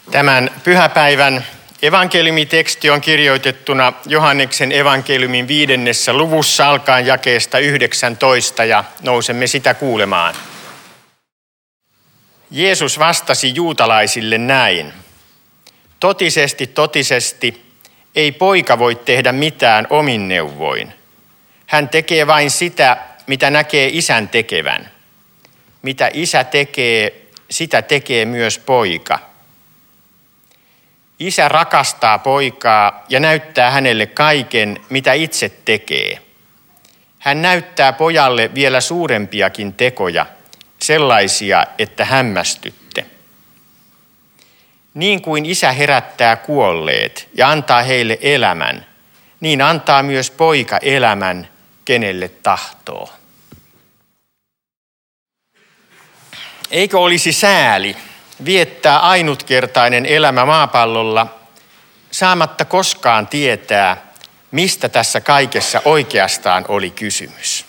Tämän pyhäpäivän evankeliumiteksti on kirjoitettuna Johanneksen evankeliumin 5. luvussa alkaen jakeesta 19 ja nousemme sitä kuulemaan. Jeesus vastasi juutalaisille näin. Totisesti, totisesti, ei poika voi tehdä mitään omin neuvoin. Hän tekee vain sitä, mitä näkee isän tekevän. Mitä isä tekee, sitä tekee myös poika. Isä rakastaa poikaa ja näyttää hänelle kaiken, mitä itse tekee. Hän näyttää pojalle vielä suurempiakin tekoja, sellaisia, että hämmästytte. Niin kuin isä herättää kuolleet ja antaa heille elämän, niin antaa myös poika elämän, kenelle tahtoo. Eikö olisi sääli viettää ainutkertainen elämä maapallolla saamatta koskaan tietää, mistä tässä kaikessa oikeastaan oli kysymys?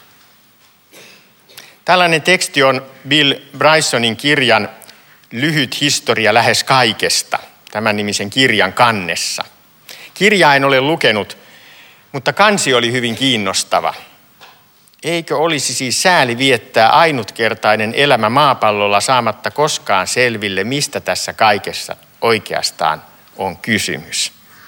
Tällainen teksti on Bill Brysonin kirjan Lyhyt historia lähes kaikesta, tämän nimisen kirjan kannessa. Kirjaa en ole lukenut, mutta kansi oli hyvin kiinnostava. Eikö olisi siis sääli viettää ainutkertainen elämä maapallolla saamatta koskaan selville, mistä tässä kaikessa oikeastaan on kysymys?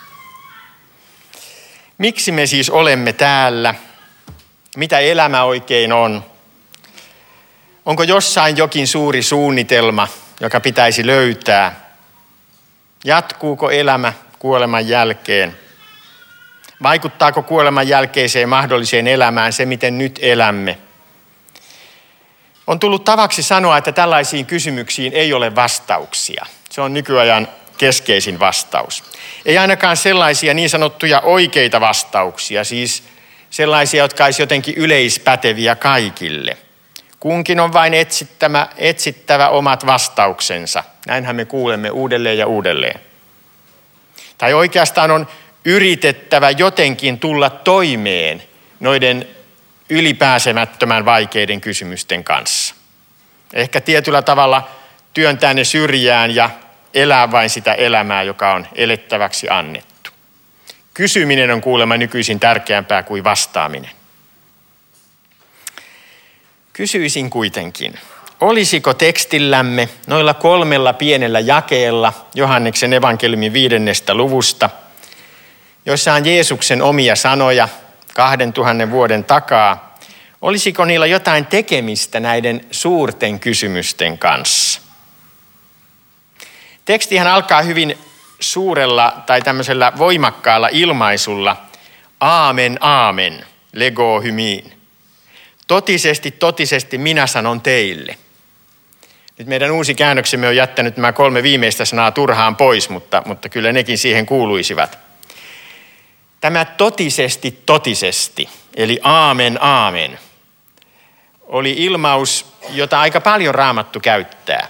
Miksi me siis olemme täällä? Mitä elämä oikein on? Onko jossain jokin suuri suunnitelma, joka pitäisi löytää? Jatkuuko elämä kuoleman jälkeen? Vaikuttaako kuoleman jälkeiseen mahdolliseen elämään se, miten nyt elämme? On tullut tavaksi sanoa, että tällaisiin kysymyksiin ei ole vastauksia. Se on nykyajan keskeisin vastaus. Ei ainakaan sellaisia niin sanottuja oikeita vastauksia, siis sellaisia, jotka olisi jotenkin yleispäteviä kaikille. Kunkin on vain etsittävä omat vastauksensa. Näinhän me kuulemme uudelleen ja uudelleen. Tai oikeastaan on yritettävä jotenkin tulla toimeen noiden ylipääsemättömän vaikeiden kysymysten kanssa. Ehkä tietyllä tavalla työntää ne syrjään ja elää vain sitä elämää, joka on elettäväksi annettu. Kysyminen on kuulemma nykyisin tärkeämpää kuin vastaaminen. Kysyisin kuitenkin, olisiko tekstillämme noilla 3 pienellä jakeella Johanneksen evankeliumin 5. luvusta, joissa on Jeesuksen omia sanoja 2000 vuoden takaa, olisiko niillä jotain tekemistä näiden suurten kysymysten kanssa? Tekstihän alkaa hyvin suurella tai tämmöisellä voimakkaalla ilmaisulla aamen, aamen, lego hymiin. Totisesti, totisesti minä sanon teille. Nyt meidän uusi käännöksemme on jättänyt nämä 3 viimeistä sanaa turhaan pois, mutta kyllä nekin siihen kuuluisivat. Tämä totisesti, totisesti, eli aamen, aamen, oli ilmaus, jota aika paljon Raamattu käyttää.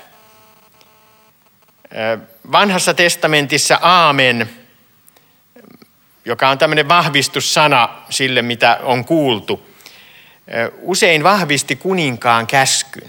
Vanhassa testamentissa aamen, joka on tämmöinen vahvistussana sille, mitä on kuultu, usein vahvisti kuninkaan käskyn.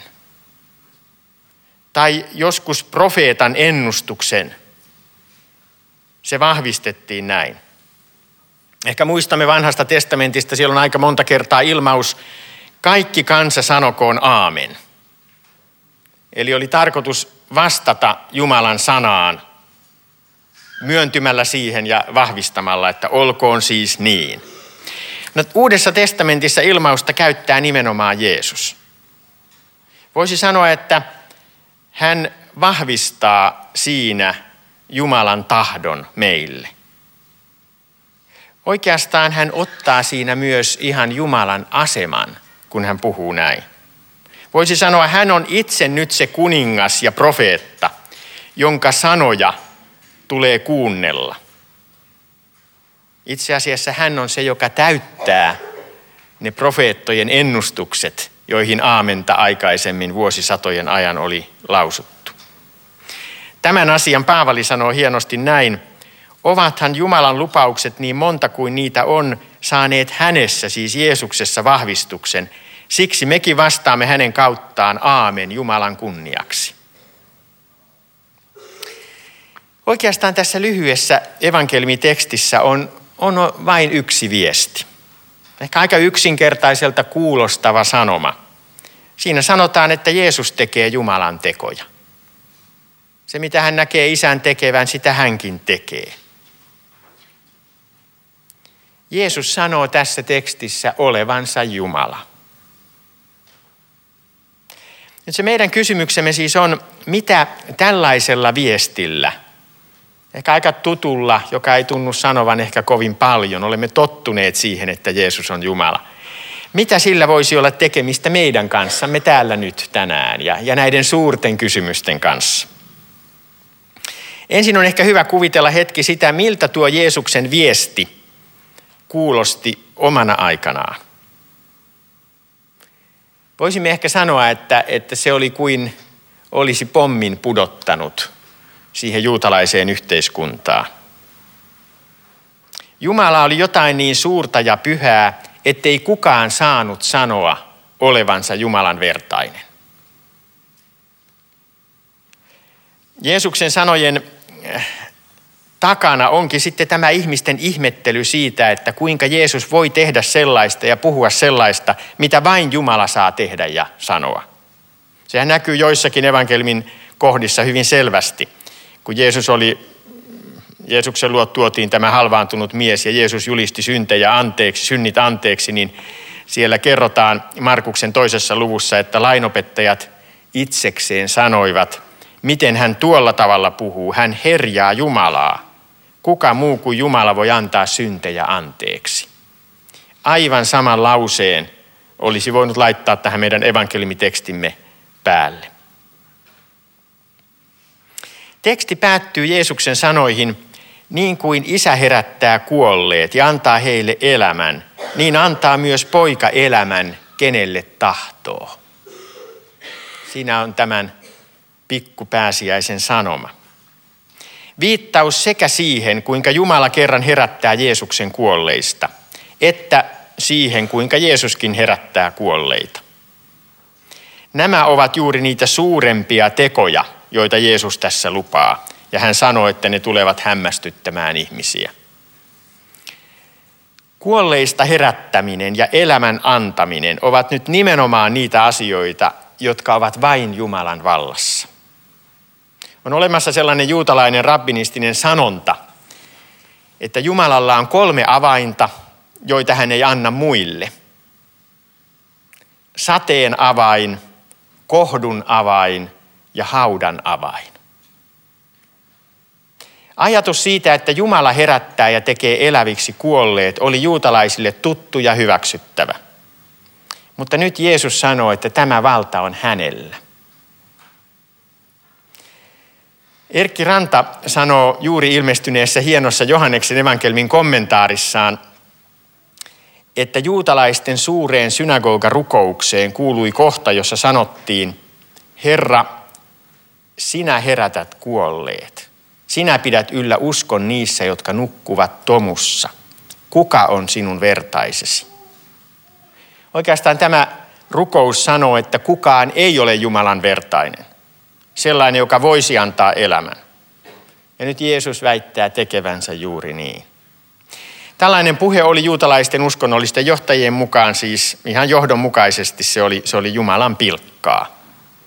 Tai joskus profeetan ennustuksen. Se vahvistettiin näin. Ehkä muistamme vanhasta testamentista, siellä on aika monta kertaa ilmaus, kaikki kansa sanokoon aamen. Eli oli tarkoitus vastata Jumalan sanaan, myöntymällä siihen ja vahvistamalla, että olkoon siis niin. No, Uudessa testamentissa ilmausta käyttää nimenomaan Jeesus. Voisi sanoa, että hän vahvistaa siinä Jumalan tahdon meille. Oikeastaan hän ottaa siinä myös ihan Jumalan aseman, kun hän puhuu näin. Voisi sanoa, että hän on itse nyt se kuningas ja profeetta, jonka sanoja tulee kuunnella. Itse asiassa hän on se, joka täyttää ne profeettojen ennustukset, joihin aamenta aikaisemmin vuosisatojen ajan oli lausuttu. Tämän asian Paavali sanoo hienosti näin. Ovathan Jumalan lupaukset niin monta kuin niitä on saaneet hänessä, siis Jeesuksessa, vahvistuksen. Siksi mekin vastaamme hänen kauttaan aamen Jumalan kunniaksi. Oikeastaan tässä lyhyessä evankeliumitekstissä on vain yksi viesti. Ehkä aika yksinkertaiselta kuulostava sanoma. Siinä sanotaan, että Jeesus tekee Jumalan tekoja. Se, mitä hän näkee Isän tekevän, sitä hänkin tekee. Jeesus sanoo tässä tekstissä olevansa Jumala. Nyt se meidän kysymyksemme siis on, mitä tällaisella viestillä, ehkä aika tutulla, joka ei tunnu sanovan ehkä kovin paljon, olemme tottuneet siihen, että Jeesus on Jumala. Mitä sillä voisi olla tekemistä meidän kanssamme täällä nyt tänään ja näiden suurten kysymysten kanssa? Ensin on ehkä hyvä kuvitella hetki sitä, miltä tuo Jeesuksen viesti kuulosti omana aikanaan. Voisimme ehkä sanoa, että se oli kuin olisi pommin pudottanut siihen juutalaiseen yhteiskuntaan. Jumala oli jotain niin suurta ja pyhää, ettei kukaan saanut sanoa olevansa Jumalan vertainen. Jeesuksen sanojen takana onkin sitten tämä ihmisten ihmettely siitä, että kuinka Jeesus voi tehdä sellaista ja puhua sellaista, mitä vain Jumala saa tehdä ja sanoa. Sehän näkyy joissakin evankeliumin kohdissa hyvin selvästi. Kun Jeesuksen luo tuotiin tämä halvaantunut mies ja Jeesus julisti synnit anteeksi, niin siellä kerrotaan Markuksen 2. luvussa, että lainopettajat itsekseen sanoivat, miten hän tuolla tavalla puhuu, hän herjaa Jumalaa. Kuka muu kuin Jumala voi antaa syntejä anteeksi? Aivan saman lauseen olisi voinut laittaa tähän meidän evankeliumitekstimme päälle. Teksti päättyy Jeesuksen sanoihin, niin kuin Isä herättää kuolleet ja antaa heille elämän, niin antaa myös poika elämän, kenelle tahtoo. Siinä on tämän pikkupääsiäisen sanoma. Viittaus sekä siihen, kuinka Jumala kerran herättää Jeesuksen kuolleista, että siihen, kuinka Jeesuskin herättää kuolleita. Nämä ovat juuri niitä suurempia tekoja, joita Jeesus tässä lupaa, ja hän sanoo, että ne tulevat hämmästyttämään ihmisiä. Kuolleista herättäminen ja elämän antaminen ovat nyt nimenomaan niitä asioita, jotka ovat vain Jumalan vallassa. On olemassa sellainen juutalainen rabbinistinen sanonta, että Jumalalla on 3 avainta, joita hän ei anna muille. Sateen avain, kohdun avain ja haudan avain. Ajatus siitä, että Jumala herättää ja tekee eläviksi kuolleet, oli juutalaisille tuttu ja hyväksyttävä. Mutta nyt Jeesus sanoo, että tämä valta on hänellä. Erkki Ranta sanoo juuri ilmestyneessä hienossa Johanneksen evankeliumin kommentaarissaan, että juutalaisten suureen synagogarukoukseen kuului kohta, jossa sanottiin, Herra, sinä herätät kuolleet. Sinä pidät yllä uskon niissä, jotka nukkuvat tomussa. Kuka on sinun vertaisesi? Oikeastaan tämä rukous sanoo, että kukaan ei ole Jumalan vertainen. Sellainen, joka voisi antaa elämän. Ja nyt Jeesus väittää tekevänsä juuri niin. Tällainen puhe oli juutalaisten uskonnollisten johtajien mukaan siis ihan johdonmukaisesti se oli Jumalan pilkkaa.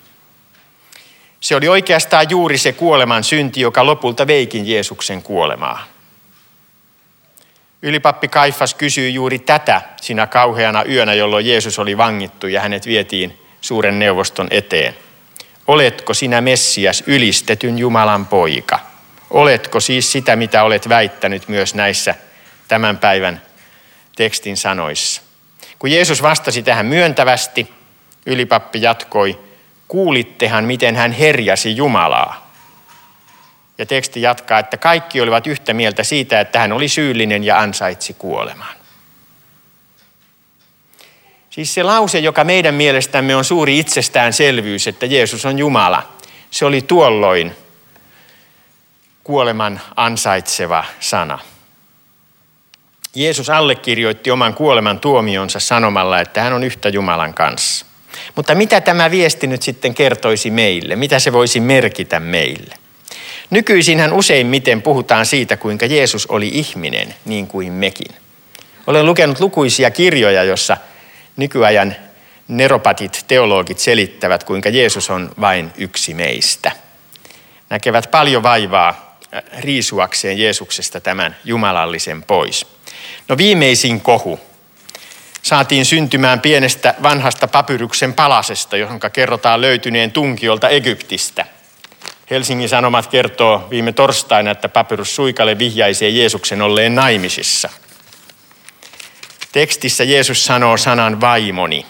Se oli oikeastaan juuri se kuoleman synti, joka lopulta veikin Jeesuksen kuolemaa. Ylipappi Kaifas kysyi juuri tätä sinä kauheana yönä, jolloin Jeesus oli vangittu ja hänet vietiin suuren neuvoston eteen. Oletko sinä Messias, ylistetyn Jumalan poika? Oletko siis sitä, mitä olet väittänyt myös näissä tämän päivän tekstin sanoissa? Kun Jeesus vastasi tähän myöntävästi, ylipappi jatkoi, kuulittehan, miten hän herjasi Jumalaa. Ja teksti jatkaa, että kaikki olivat yhtä mieltä siitä, että hän oli syyllinen ja ansaitsi kuoleman. Siis se lause, joka meidän mielestämme on suuri itsestäänselvyys, että Jeesus on Jumala, se oli tuolloin kuoleman ansaitseva sana. Jeesus allekirjoitti oman kuoleman tuomionsa sanomalla, että hän on yhtä Jumalan kanssa. Mutta mitä tämä viesti nyt sitten kertoisi meille? Mitä se voisi merkitä meille? Nykyisinhän useimmiten puhutaan siitä, kuinka Jeesus oli ihminen niin kuin mekin. Olen lukenut lukuisia kirjoja, jossa nykyajan neropatit, teologit selittävät, kuinka Jeesus on vain yksi meistä. Näkevät paljon vaivaa riisuakseen Jeesuksesta tämän jumalallisen pois. No viimeisin kohu saatiin syntymään pienestä vanhasta papyruksen palasesta, johon kerrotaan löytyneen tunkiolta Egyptistä. Helsingin Sanomat kertoo viime torstaina, että papyrussuikale vihjaisee Jeesuksen olleen naimisissa. Tekstissä Jeesus sanoo sanan vaimoni.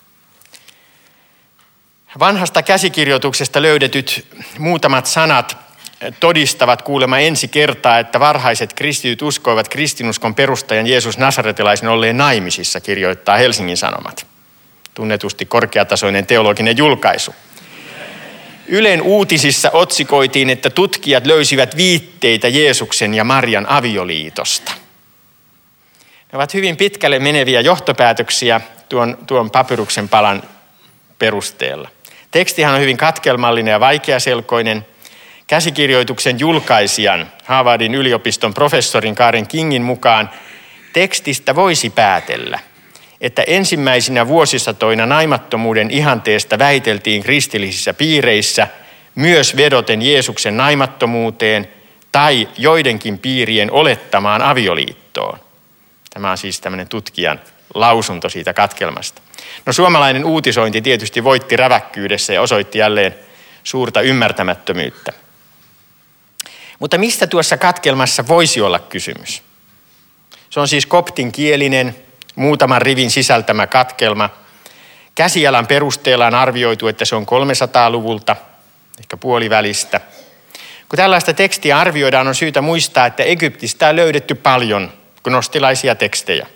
Vanhasta käsikirjoituksesta löydetyt muutamat sanat todistavat kuulemma ensi kertaa, että varhaiset kristityt uskoivat kristinuskon perustajan Jeesus Nasaretilaisen olleen naimisissa, kirjoittaa Helsingin Sanomat. Tunnetusti korkeatasoinen teologinen julkaisu. Ylen uutisissa otsikoitiin, että tutkijat löysivät viitteitä Jeesuksen ja Marian avioliitosta. Ne ovat hyvin pitkälle meneviä johtopäätöksiä tuon papyruksen palan perusteella. Tekstihan on hyvin katkelmallinen ja vaikeaselkoinen. Käsikirjoituksen julkaisijan, Harvardin yliopiston professorin Karen Kingin mukaan tekstistä voisi päätellä, että ensimmäisinä vuosisatoina naimattomuuden ihanteesta väiteltiin kristillisissä piireissä myös vedoten Jeesuksen naimattomuuteen tai joidenkin piirien olettamaan avioliittoon. Tämä on siis tämmöinen tutkijan lausunto siitä katkelmasta. No suomalainen uutisointi tietysti voitti räväkkyydessä ja osoitti jälleen suurta ymmärtämättömyyttä. Mutta mistä tuossa katkelmassa voisi olla kysymys? Se on siis koptinkielinen, muutaman rivin sisältämä katkelma. Käsialan perusteella on arvioitu, että se on 300-luvulta, ehkä puolivälistä. Kun tällaista tekstiä arvioidaan, on syytä muistaa, että Egyptistä on löydetty paljon gnostilaisia tekstejä.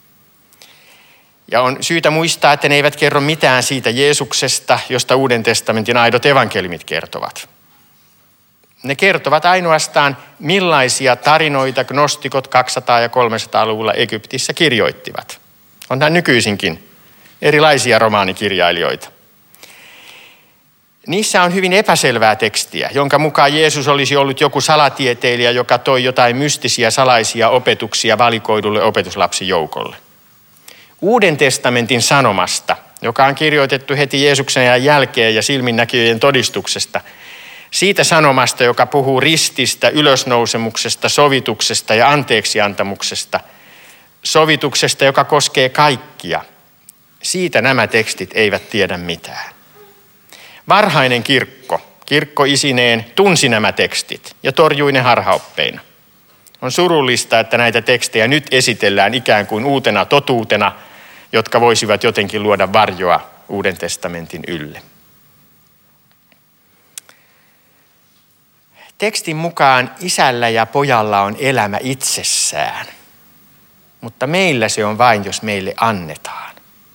Ja on syytä muistaa, että ne eivät kerro mitään siitä Jeesuksesta, josta Uuden testamentin aidot evankeliumit kertovat. Ne kertovat ainoastaan, millaisia tarinoita gnostikot 200- ja 300-luvulla Egyptissä kirjoittivat. Onhan nykyisinkin erilaisia romaanikirjailijoita. Niissä on hyvin epäselvää tekstiä, jonka mukaan Jeesus olisi ollut joku salatieteilijä, joka toi jotain mystisiä salaisia opetuksia valikoidulle opetuslapsijoukolle. Uuden testamentin sanomasta, joka on kirjoitettu heti Jeesuksen ajan jälkeen ja silminnäkijöiden todistuksesta, siitä sanomasta, joka puhuu rististä, ylösnousemuksesta, sovituksesta ja anteeksiantamuksesta, sovituksesta, joka koskee kaikkia. Siitä nämä tekstit eivät tiedä mitään. Varhainen kirkko isineen tunsi nämä tekstit ja torjui ne harhaoppeina. On surullista, että näitä tekstejä nyt esitellään ikään kuin uutena totuutena, jotka voisivat jotenkin luoda varjoa Uuden testamentin ylle. Tekstin mukaan isällä ja pojalla on elämä itsessään, mutta meillä se on vain, jos meille annetaan.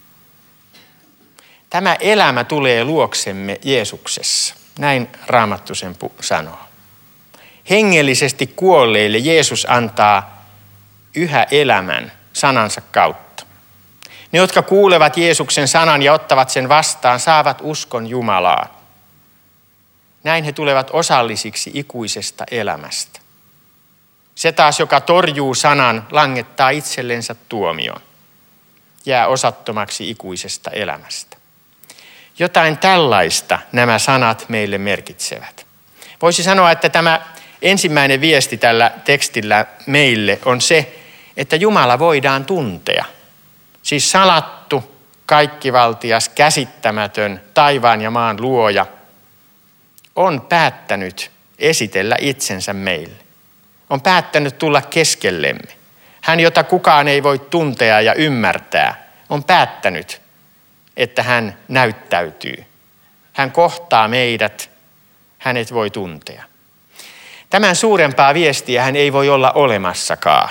Tämä elämä tulee luoksemme Jeesuksessa, näin Raamattu sen sanoo. Hengellisesti kuolleille Jeesus antaa yhä elämän sanansa kautta. Ne, jotka kuulevat Jeesuksen sanan ja ottavat sen vastaan, saavat uskon Jumalaan. Näin he tulevat osallisiksi ikuisesta elämästä. Se taas, joka torjuu sanan, langettaa itsellensä tuomion. Jää osattomaksi ikuisesta elämästä. Jotain tällaista nämä sanat meille merkitsevät. Voisi sanoa, että tämä ensimmäinen viesti tällä tekstillä meille on se, että Jumala voidaan tuntea. Siis salattu, kaikkivaltias, käsittämätön, taivaan ja maan luoja on päättänyt esitellä itsensä meille. On päättänyt tulla keskellemme. Hän, jota kukaan ei voi tuntea ja ymmärtää, on päättänyt, että hän näyttäytyy. Hän kohtaa meidät, hänet voi tuntea. Tämän suurempaa viestiä hän ei voi olla olemassakaan.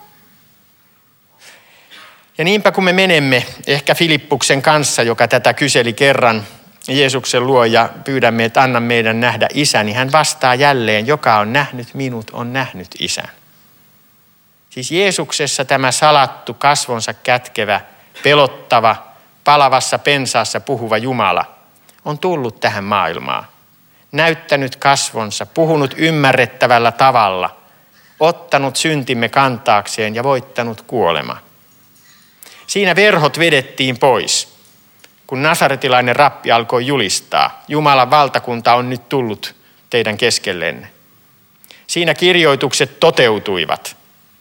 Ja niinpä kun me menemme ehkä Filippuksen kanssa, joka tätä kyseli kerran Jeesuksen luo ja pyydämme, että anna meidän nähdä isän, niin hän vastaa jälleen, joka on nähnyt minut, on nähnyt isän. Siis Jeesuksessa tämä salattu, kasvonsa kätkevä, pelottava, palavassa pensaassa puhuva Jumala on tullut tähän maailmaan näyttänyt kasvonsa, puhunut ymmärrettävällä tavalla, ottanut syntimme kantaakseen ja voittanut kuolema. Siinä verhot vedettiin pois, kun nasaretilainen rappi alkoi julistaa, Jumalan valtakunta on nyt tullut teidän keskellenne. Siinä kirjoitukset toteutuivat.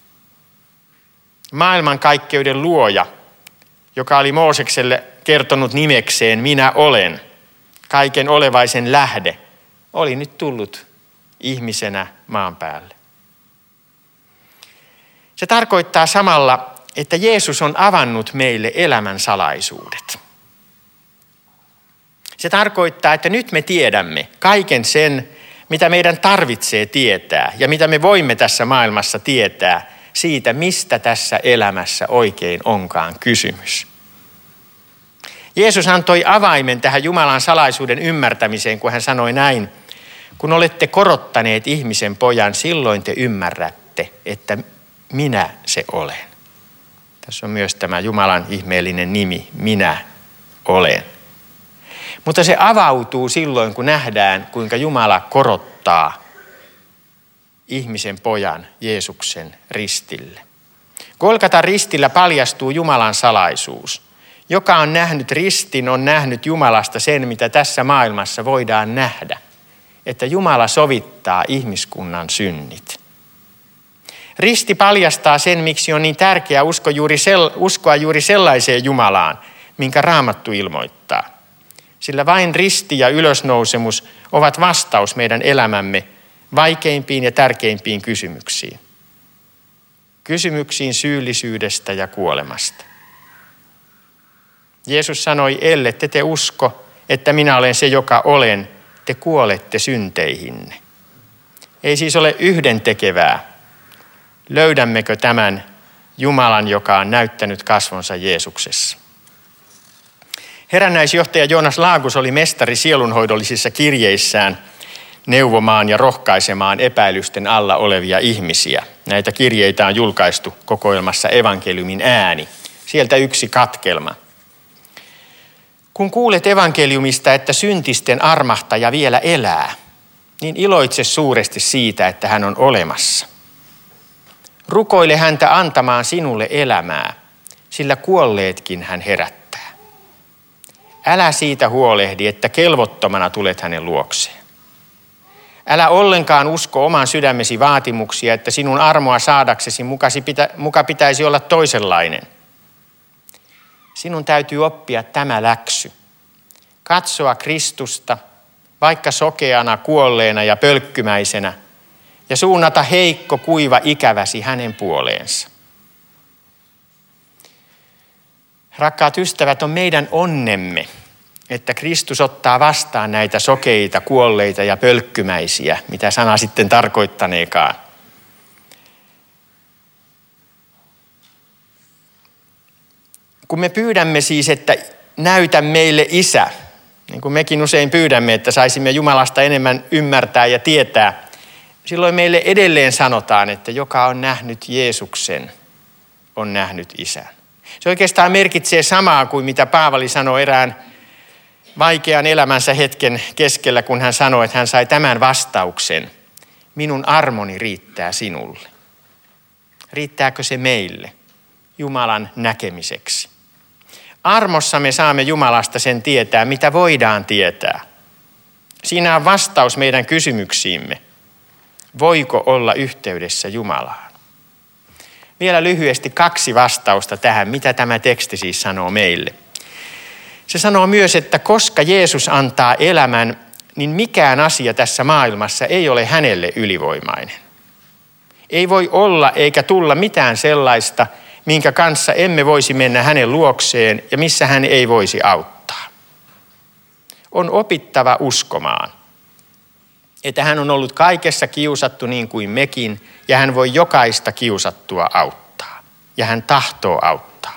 Maailmankaikkeuden luoja, joka oli Moosekselle kertonut nimekseen minä olen, kaiken olevaisen lähde, oli nyt tullut ihmisenä maan päälle. Se tarkoittaa samalla, että Jeesus on avannut meille elämän salaisuudet. Se tarkoittaa, että nyt me tiedämme kaiken sen, mitä meidän tarvitsee tietää ja mitä me voimme tässä maailmassa tietää siitä, mistä tässä elämässä oikein onkaan kysymys. Jeesus antoi avaimen tähän Jumalan salaisuuden ymmärtämiseen, kun hän sanoi näin, kun olette korottaneet ihmisen pojan, silloin te ymmärrätte, että minä se olen. Tässä on myös tämä Jumalan ihmeellinen nimi, minä olen. Mutta se avautuu silloin, kun nähdään, kuinka Jumala korottaa ihmisen pojan Jeesuksen ristille. Golgatan ristillä paljastuu Jumalan salaisuus. Joka on nähnyt ristin, on nähnyt Jumalasta sen, mitä tässä maailmassa voidaan nähdä. Että Jumala sovittaa ihmiskunnan synnit. Risti paljastaa sen, miksi on niin tärkeää uskoa juuri sellaiseen Jumalaan, minkä Raamattu ilmoittaa. Sillä vain risti ja ylösnousemus ovat vastaus meidän elämämme vaikeimpiin ja tärkeimpiin kysymyksiin. Kysymyksiin syyllisyydestä ja kuolemasta. Jeesus sanoi, ellette te usko, että minä olen se, joka olen, te kuolette synteihinne. Ei siis ole yhdentekevää. Löydämmekö tämän Jumalan, joka on näyttänyt kasvonsa Jeesuksessa? Herännäisjohtaja Joonas Lagus oli mestari sielunhoidollisissa kirjeissään neuvomaan ja rohkaisemaan epäilysten alla olevia ihmisiä. Näitä kirjeitä on julkaistu kokoelmassa Evankeliumin ääni. Sieltä yksi katkelma. Kun kuulet evankeliumista, että syntisten armahtaja vielä elää, niin iloitse suuresti siitä, että hän on olemassa. Rukoile häntä antamaan sinulle elämää, sillä kuolleetkin hän herättää. Älä siitä huolehdi, että kelvottomana tulet hänen luokseen. Älä ollenkaan usko oman sydämesi vaatimuksia, että sinun armoa saadaksesi muka pitäisi olla toisenlainen. Sinun täytyy oppia tämä läksy. Katsoa Kristusta, vaikka sokeana, kuolleena ja pölkkymäisenä, ja suunnata heikko, kuiva ikäväsi hänen puoleensa. Rakkaat ystävät, on meidän onnemme, että Kristus ottaa vastaan näitä sokeita, kuolleita ja pölkkymäisiä, mitä sana sitten tarkoittaneekaan. Kun me pyydämme siis, että näytä meille Isä, niin kuin mekin usein pyydämme, että saisimme Jumalasta enemmän ymmärtää ja tietää, silloin meille edelleen sanotaan, että joka on nähnyt Jeesuksen, on nähnyt Isän. Se oikeastaan merkitsee samaa kuin mitä Paavali sanoi erään vaikean elämänsä hetken keskellä, kun hän sanoi, että hän sai tämän vastauksen. Minun armoni riittää sinulle. Riittääkö se meille Jumalan näkemiseksi? Armossa me saamme Jumalasta sen tietää, mitä voidaan tietää. Siinä on vastaus meidän kysymyksiimme. Voiko olla yhteydessä Jumalaan? Vielä lyhyesti 2 vastausta tähän, mitä tämä teksti siis sanoo meille. Se sanoo myös, että koska Jeesus antaa elämän, niin mikään asia tässä maailmassa ei ole hänelle ylivoimainen. Ei voi olla eikä tulla mitään sellaista, minkä kanssa emme voisi mennä hänen luokseen ja missä hän ei voisi auttaa. On opittava uskomaan, että hän on ollut kaikessa kiusattu niin kuin mekin ja hän voi jokaista kiusattua auttaa ja hän tahtoo auttaa.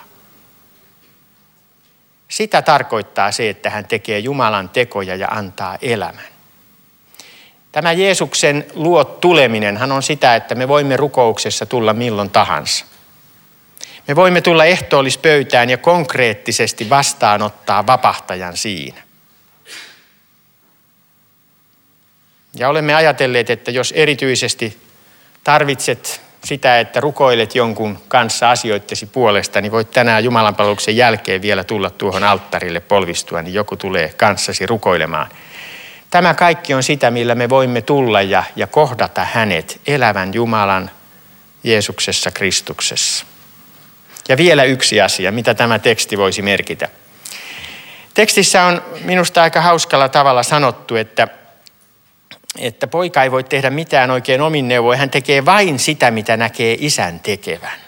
Sitä tarkoittaa se, että hän tekee Jumalan tekoja ja antaa elämän. Tämä Jeesuksen luo tuleminenhan on sitä, että me voimme rukouksessa tulla milloin tahansa. Me voimme tulla ehtoollispöytään ja konkreettisesti vastaanottaa vapahtajan siinä. Ja olemme ajatelleet, että jos erityisesti tarvitset sitä, että rukoilet jonkun kanssa asioittesi puolesta, niin voit tänään jumalanpalveluksen jälkeen vielä tulla tuohon alttarille polvistua, niin joku tulee kanssasi rukoilemaan. Tämä kaikki on sitä, millä me voimme tulla ja kohdata hänet, elävän Jumalan Jeesuksessa Kristuksessa. Ja vielä yksi asia, mitä tämä teksti voisi merkitä. Tekstissä on minusta aika hauskalla tavalla sanottu, että poika ei voi tehdä mitään oikein omin neuvoin. Hän tekee vain sitä, mitä näkee isän tekevän.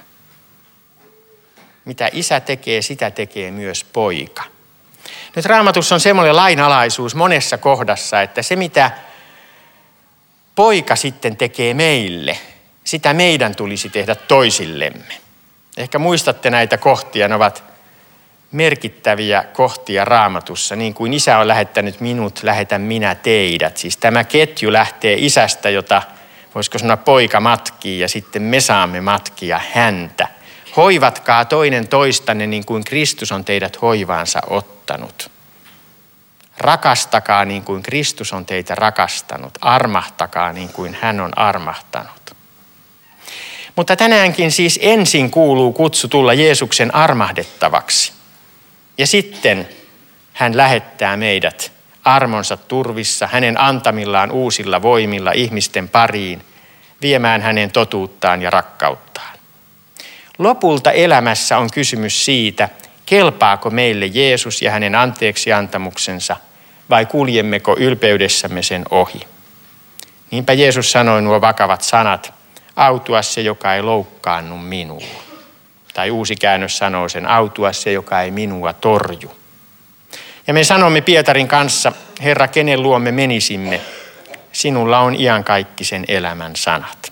Mitä isä tekee, sitä tekee myös poika. Nyt Raamatussa on semmoinen lainalaisuus monessa kohdassa, että se mitä poika sitten tekee meille, sitä meidän tulisi tehdä toisillemme. Ehkä muistatte näitä kohtia, ne ovat merkittäviä kohtia Raamatussa. Niin kuin isä on lähettänyt minut, lähetän minä teidät. Siis tämä ketju lähtee isästä, jota voisiko sanoa poika matkii ja sitten me saamme matkia häntä. Hoivatkaa toinen toistanne niin kuin Kristus on teidät hoivaansa ottanut. Rakastakaa niin kuin Kristus on teitä rakastanut. Armahtakaa niin kuin hän on armahtanut. Mutta tänäänkin siis ensin kuuluu kutsu tulla Jeesuksen armahdettavaksi. Ja sitten hän lähettää meidät armonsa turvissa, hänen antamillaan uusilla voimilla ihmisten pariin, viemään hänen totuuttaan ja rakkauttaan. Lopulta elämässä on kysymys siitä, kelpaako meille Jeesus ja hänen anteeksiantamuksensa vai kuljemmeko ylpeydessämme sen ohi. Niinpä Jeesus sanoi nuo vakavat sanat, autua se, joka ei loukkaannu minua. Tai uusi käännös sanoo sen, autua se, joka ei minua torju. Ja me sanomme Pietarin kanssa, Herra, kenen luo me menisimme, sinulla on iankaikkisen elämän sanat.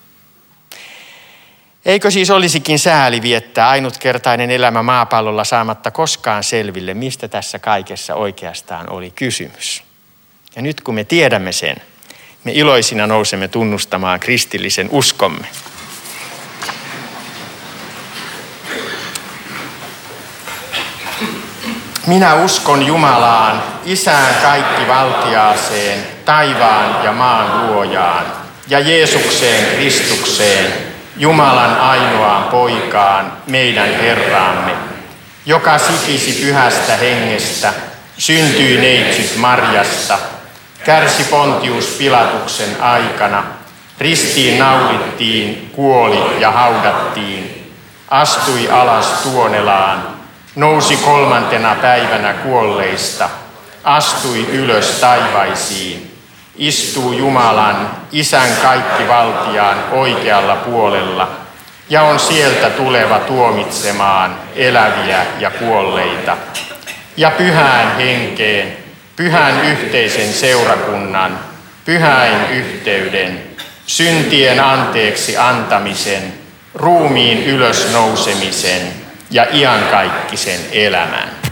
Eikö siis olisikin sääli viettää ainutkertainen elämä maapallolla saamatta koskaan selville, mistä tässä kaikessa oikeastaan oli kysymys. Ja nyt kun me tiedämme sen, me iloisina nousemme tunnustamaan kristillisen uskomme. Minä uskon Jumalaan, Isään kaikkivaltiaaseen, taivaan ja maan luojaan, ja Jeesukseen Kristukseen, Jumalan ainoaan poikaan, meidän Herraamme, joka sikisi pyhästä hengestä, syntyi neitsyt Marjasta, kärsi Pontius Pilatuksen aikana, ristiin naulittiin, kuoli ja haudattiin, astui alas Tuonelaan, nousi 3. päivänä kuolleista, astui ylös taivaisiin, istuu Jumalan, Isän kaikkivaltiaan oikealla puolella ja on sieltä tuleva tuomitsemaan eläviä ja kuolleita. Ja pyhään henkeen, pyhän yhteisen seurakunnan, pyhäin yhteyden, syntien anteeksi antamisen, ruumiin ylösnousemisen ja iankaikkisen elämän.